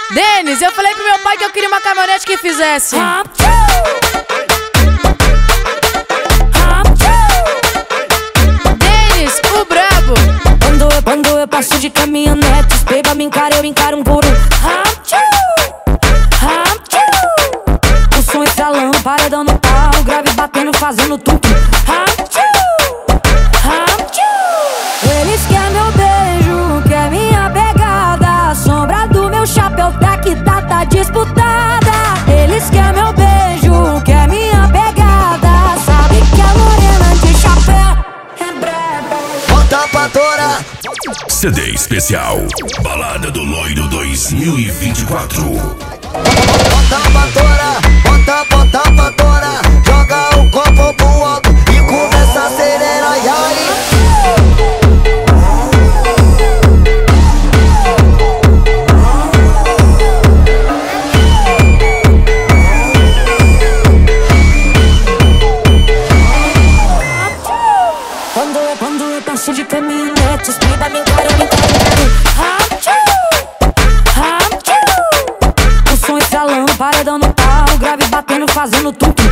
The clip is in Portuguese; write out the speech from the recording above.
Denis, eu falei pro meu pai que eu queria uma caminhonete que fizesse Denis, o brabo. Quando eu passo de caminhonete, os peba me encaram, eu encaro um por um. O som estralando, paredão no pau, grave batendo, fazendo tudo. Eles querem meu beijo, quer minha pegada. A sombra do meu chapéu tá disputada. Eles querem meu beijo, quer minha pegada. Sabe que a morena de chapéu é braba. Bota pra torar. CD especial Balada do Loiro 2024. Bota pra torar, bota pra torar. Joga o copo pro alto e começa a acelerar. E aí? Quando eu passo de caminhonete, os peba me encaram, eu encaro. O som estralando, paredão no pau, grave batendo, fazendo tudo.